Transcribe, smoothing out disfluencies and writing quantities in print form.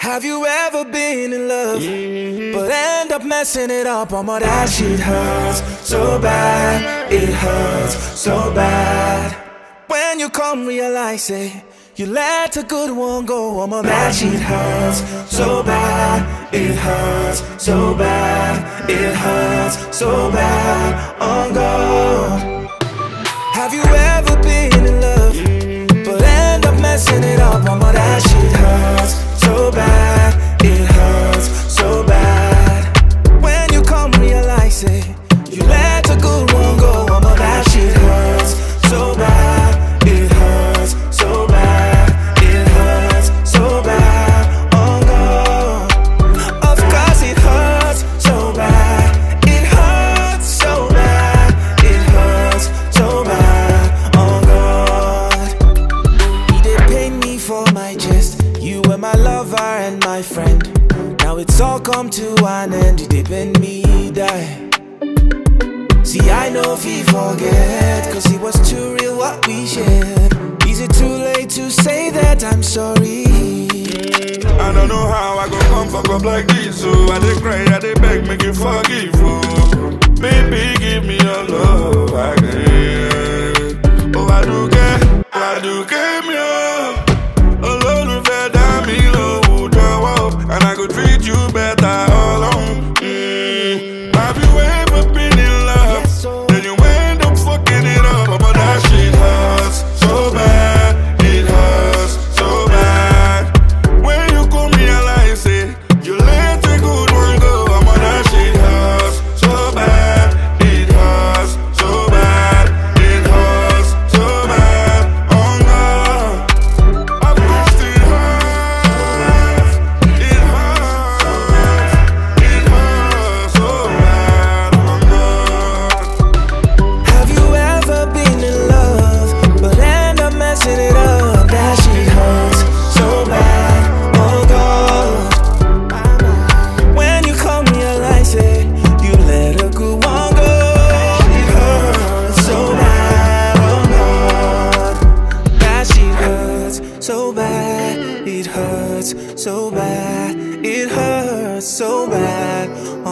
Have you ever been in love, but end up messing it up? Oh my, that shit hurts so bad. It hurts so bad. When you come realize it, you let a good one go. Oh my, that shit hurts so bad. It hurts so bad. It hurts so bad. Oh God. Have you ever been in love, but end up messing it up? Oh my, that shit hurts so bad, it hurts so bad. When you come realize it, you let a good one go. Oh my, that shit hurts so bad, it hurts so bad, it hurts so bad. Oh God, of course it hurts so bad, it hurts so bad, it hurts so bad. Oh God, he did pay me for my chest. You were my lover and my friend. Now it's all come to an end. You did bend me die. See, I know if he forget, cause it was too real what we shared. Is it too late to say that I'm sorry? I don't know how I go come fuck up like this. So I did cry, I did beg, make you forgive. Oh, baby, give me your love again. Oh, I do care, me up. And I could treat you better all alone. Have you ever been in love? Yes, then you end up fucking it up. But that shit hurts so bad. It hurts so bad. When you come realize it, you let a good one go. But that shit hurts so bad. It hurts so bad. It hurts so bad. Oh God, of course it hurts. So bad, it hurts so bad, it hurts so bad.